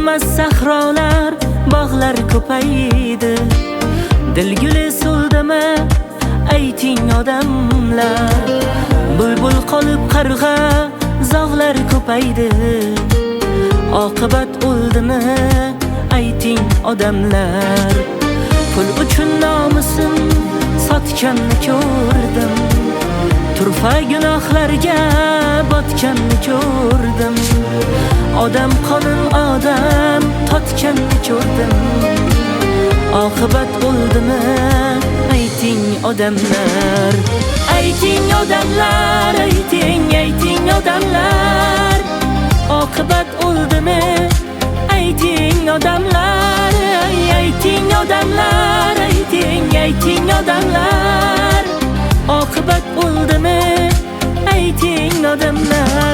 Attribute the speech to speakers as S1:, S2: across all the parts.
S1: gulmas sahrolar, bog'lar ko'paydi. Dilguli so'ldimi ayting odamlar, bulbul qolib qarg'a zog'lar ko'paydi. Oqibat o'ldimi ayting odamlar, pul uchun nomusim sotganni ko'rdim, turfa gunohlarga botganni ko'rdim. Odam qonun odam totganni ko'rdim. Oqibat bo'ldimi ayting odamlar, ayting odamlar, ayting odamlar. Oqibat bo'ldimi ayting odamlar, ayting odamlar, ayting odamlar. Oqibat bo'ldimi ayting odamlar.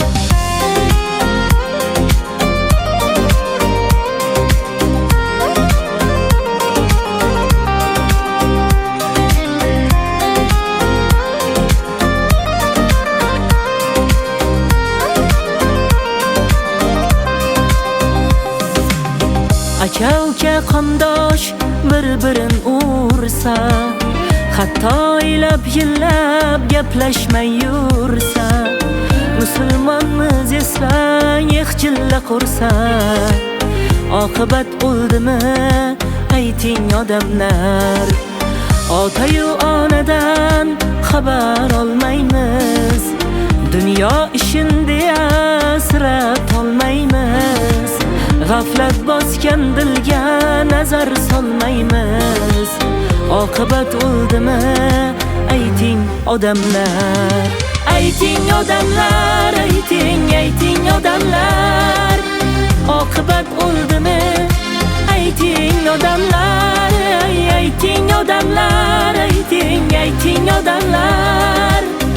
S1: Aka uka qondosh bir-birin ursa, hatto oylab yillab gaplashmay yursa, musulmonmiz eslang ixchilla qursa. Oqibat bo'ldimi ayting odamlar, ota-yu onadan xabar olmaymiz, dunyo ishin deya asrab olmaymiz. G'aflat bosgan dilga nazar solmaymiz. Oqibat bo'ldimi ayting odamlar, ayting odamlar, ayting odamlar. Oqibat bo'ldimi ayting odamlar, ayting odamlar, ayting odamlar.